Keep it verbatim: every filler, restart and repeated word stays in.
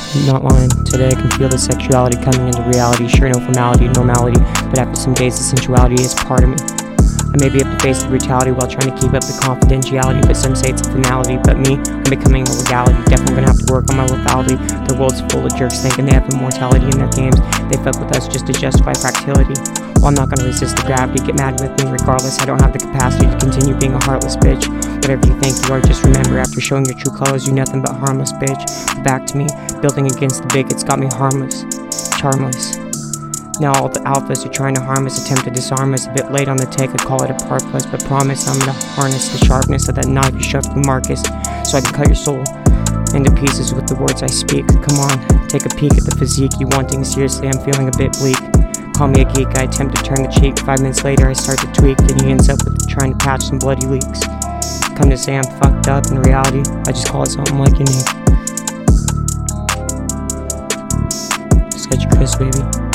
I'm not lying. Today I can feel the sexuality coming into reality. Sure, no formality, normality, but after some days the sensuality is part of me. I maybe have to face the brutality while trying to keep up the confidentiality, but some say it's a finality, but me, I'm becoming a legality. Definitely gonna have to work on my lethality. The world's full of jerks thinking they have immortality in their games. They fuck with us just to justify fractality. Well, I'm not gonna resist the gravity, get mad with me regardless. I don't have the capacity to continue being a heartless bitch. Whatever you think you are, just remember, after showing your true colors, you're nothing but harmless, bitch. But back to me, building against the bigots got me harmless, charmless. Now all the alphas are trying to harm us, attempt to disarm us. A bit late on the take, I call it a part plus, but promise I'm gonna harness the sharpness of that knife you shoved through Marcus, so I can cut your soul into pieces with the words I speak. Come on, take a peek at the physique you wanting. Seriously, I'm feeling a bit bleak. Call me a geek, I attempt to turn the cheek. Five minutes later, I start to tweak, and he ends up with trying to patch some bloody leaks. Come to say I'm fucked up, in reality, I just call it something like unique. Just got your Chris, baby.